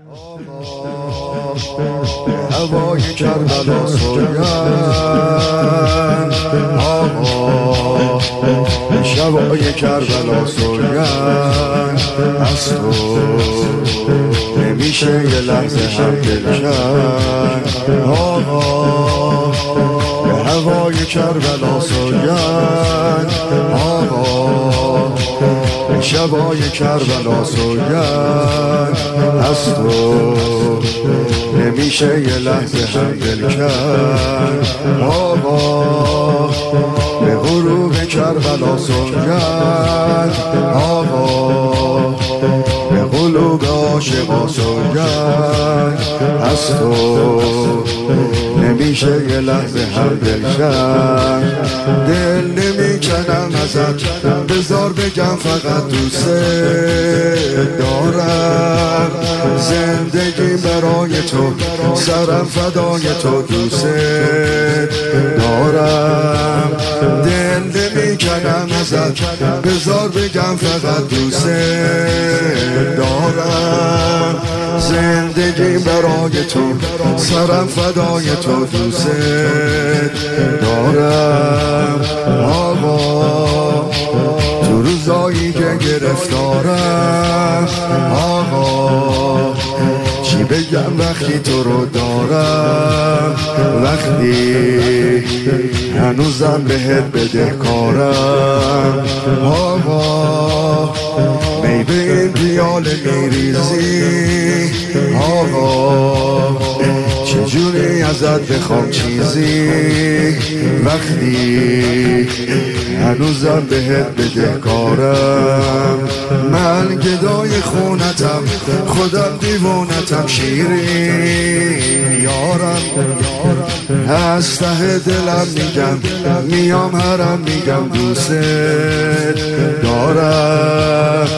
هوای کربلا سوگند آقا، شبای کربلا سوگند از تو نمیشه یه لحظه هم دل کند آقا، به هوای کربلا سوگند آقا، به شبای کربلا سوگند از تو نمیشه یه لحظه هم دل کند آقا، به غروب کربلا سوگند آقا، به قلوب عاشقا سوگند از تو نمیشه یه لحظه هم دل کند. دل نمیکنم ازت بذار بگم فقط دوست دارم، زندگی برای تو سرم فدای تو دوست دارم. دل نمیکنم ازت بذار بگم فقط دوست دارم، زندگی برای تو سرم فدای تو دوست دارم آقا. تو روزایی که گرفتارم آقا، چی بگم وقتی تو رو دارم، وقتی هنوزم بهت بدهکارم آقا. می به این پیاله میریزی آقا، چجوری ازت بخوام چیزی وقتی هنوزم بهت بدهکارم. من گدای خونتم، خودم دیوونتم، شیرین یارم، از ته دلم میگم میام هرم میگم دوست دارم.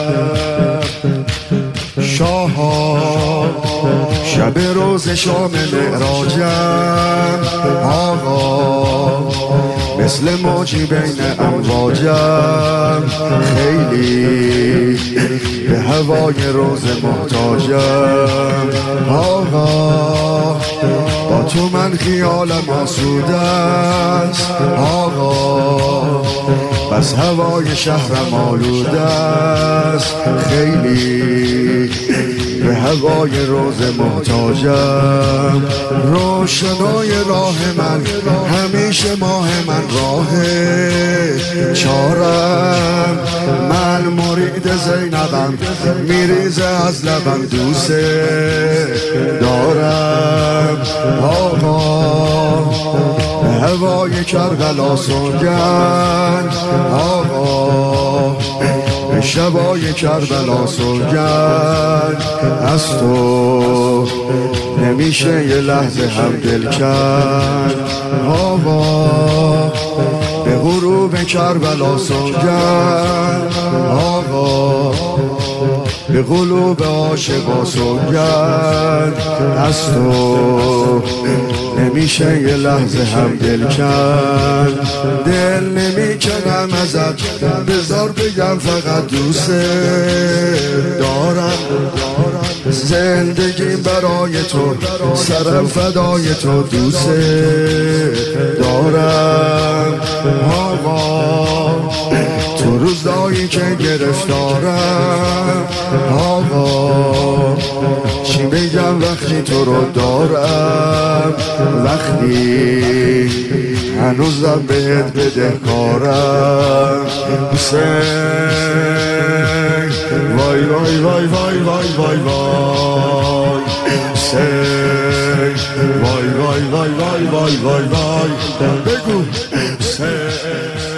شاها شب روز شام معراجم آقا، مثل موجی بین امواجم، خیلی به هوای روز محتاجم آقا. با تو من خیالم آسوده است آقا، بس هوای شهرم آلوده است، خیلی به هوای روز محتاجم. روشنای راه من همیشه ماه من راه چارم، من مرید زینبم میریزه از لبم دوست دارم آقا. به هوای کربلا سوگند آقا، به شبای کربلا سوگند از تو نمیشه یه لحظه هم دل کند آقا. به غروب کربلا سوگند آقا، به قلوب عاشقا سوگند از تو نمیشه یه لحظه هم دل کند. دل نمیکنم ازت بذار بگم فقط دوست دارم، زندگی برای تو سرم فدای تو دوست دارم آقا. تو روزایی که گرفتارم آقا، چی بگم وقتی تو رو دارم، وقتی هنوزم بهت بدهکارم. حسین وای وای وای وای وای وای وای، حسین وای وای وای وای وای وای وای، بگو حسین.